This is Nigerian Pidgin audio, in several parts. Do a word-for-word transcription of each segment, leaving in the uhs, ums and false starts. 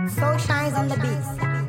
So shines on the beat.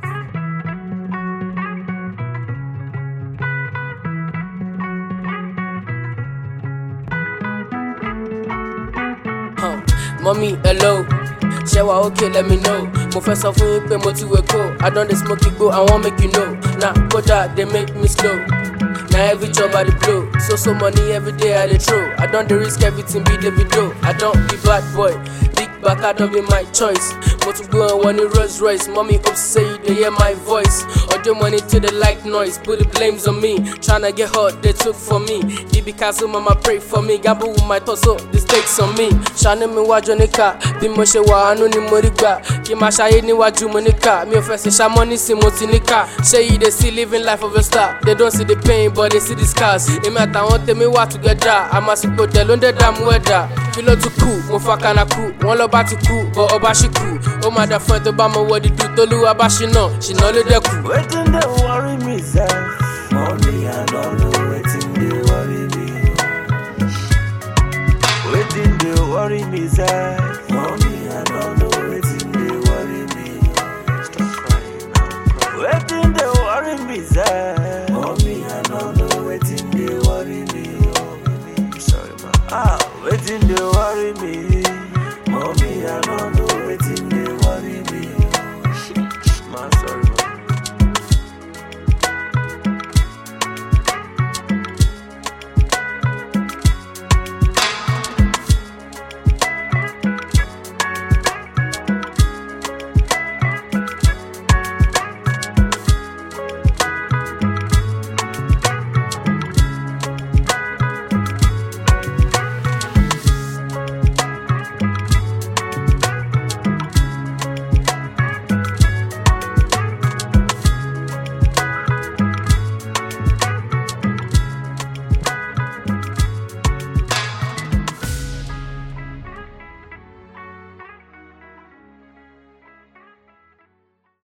Huh. Mommy, hello. Shewa, okay, let me know. Mo fẹ́ sọ fún yín pé mo ti wake up. I don dey smoke go, I wan make you know. Nah, koda, they make me slow. Now every job I dey blow. So so money every day I dey throw. I don dey risk everything, be the video. I don be bad boy. Big back, I don be my choice. Mo tún gbé wọn ní Rolls Royce. Mommy hope say you dey hear my voice. Audio money to the like noise. Put the blames on me. Tryna get hot, they took for me. D B Castle, mama pray for me. Gamble with my thoughts, so the stakes on me. Ṣàánú mi wájú níkà. Bí mo ṣe wà àánú ni mo rí gbà. Kí n máa ṣayé níwájú mo níkà. Mi ò fẹ́ ṣe ṣamọ́ nísìn mo ti níkà. Ṣé you dey see living life of a star? They don't see the pain but they see the scars. Èmi àtàwọn tèmi wà together. Àmàsìkò dẹ̀ ló ń dẹ̀ dààmú ẹ̀dá. Kí ló tún kù? Mo fa kana kú. Wọ́n lọ bá ti kú, but ọba ṣì kù. Ó máa dà fún ẹ tó bá mọ wọ́ọ̀dì dùn. Tolúwa bá ṣìnà, ṣìnà ló dẹ́kù. Wetin dey worry me sef? Mommy, I don't know wetin dey worry me. Wetin dey worry me sef? Mommy, I don't know wetin dey worry me. Stop crying now. Wetin dey worry me sef? Mommy, I don't know wetin dey worry me. Sorry, ma. Ah, wetin dey